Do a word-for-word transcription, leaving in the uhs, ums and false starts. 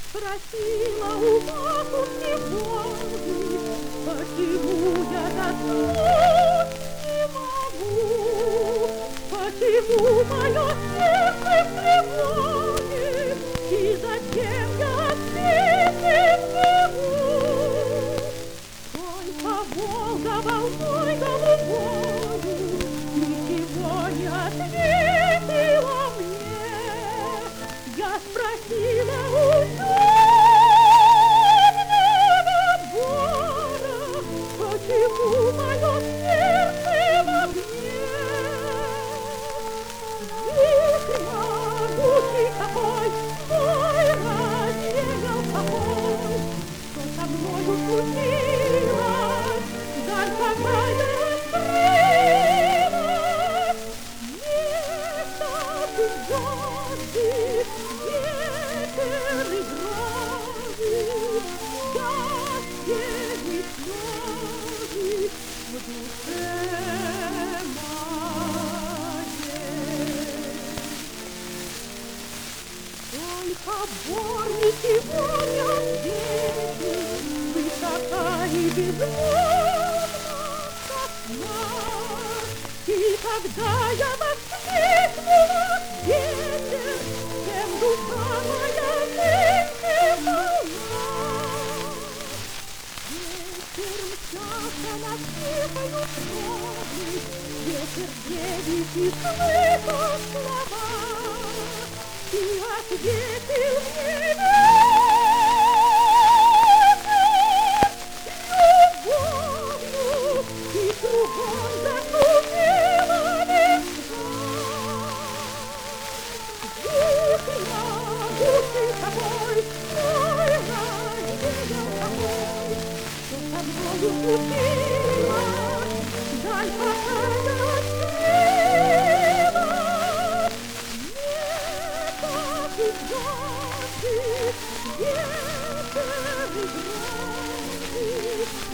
Спросила у матушки Божьей, почему я заснуть не могу, почему мое сердце в тревоге, и зачем я спит не живу. Только Волга волной голубою ничего не ответила мне. Я спросила у темного бора, почему мое сердце в огне. Вихрь могучий какой, мой развеял покой, что со мною случилось, даль какая скрылась. Место судьбы, ветер и грозы, счастье и слезы в душе моей. Только бор ничего не ответит, высока и безмолвна сосна. И когда я воскликнула ветер, тем душа моя нынче полна. Ветер мчался над тихою тропой, ветер девичьи слышал слова, и ответил мне любовью, и кругом зашумела весна. Вихрь могучий какой, мой развеял покой, что со мною случилось, даль какая скрылась. Место судьбы, ветер и грозы,